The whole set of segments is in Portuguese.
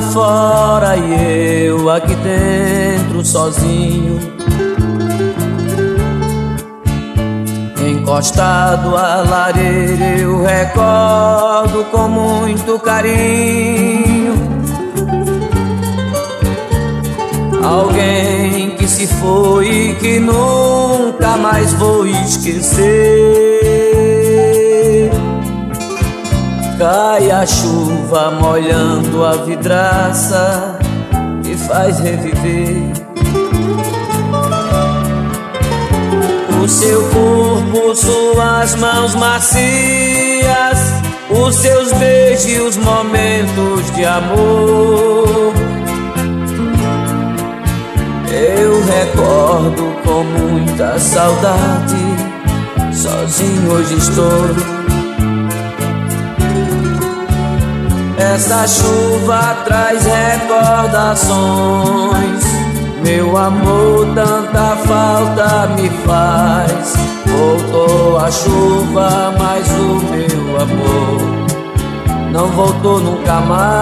fora e eu aqui dentro sozinho, encostado à lareira eu recordo com muito carinho alguém que se foi e que nunca mais vou esquecer. Cai a chuva molhando a vidraça e faz reviver o seu corpo, suas mãos macias, os seus beijos e os momentos de amor. Eu recordo com muita saudade, sozinho hoje estou. Essa chuva traz recordações, meu amor, tanta falta me faz. Voltou a chuva, mas o meu amor não voltou nunca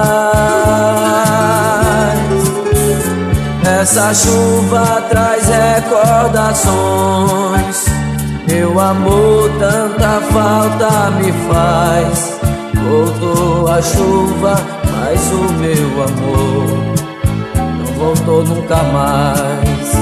mais. Essa chuva traz recordações, meu amor, tanta falta me faz. Voltou a chuva, mas o meu amor não voltou nunca mais.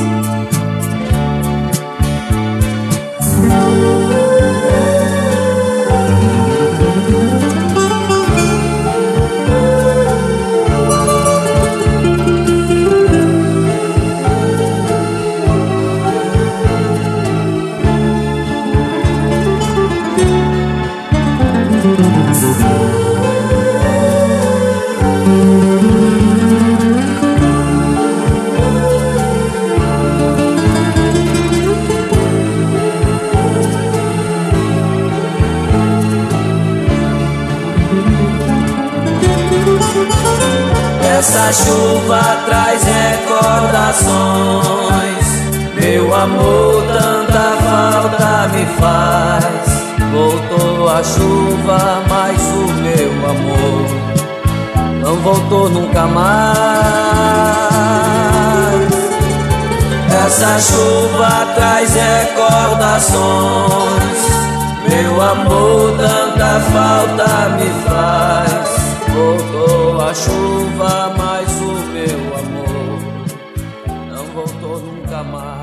Essa chuva traz recordações, meu amor, tanta falta me faz. Voltou a chuva, mas o meu amor não voltou nunca mais. Essa chuva traz recordações, meu amor, tanta falta me faz. Voltou a chuva, mas o meu amor não voltou nunca mais.